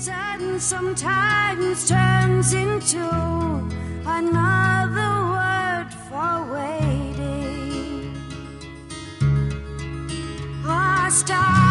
reason sometimes turns into another word for waiting. Our star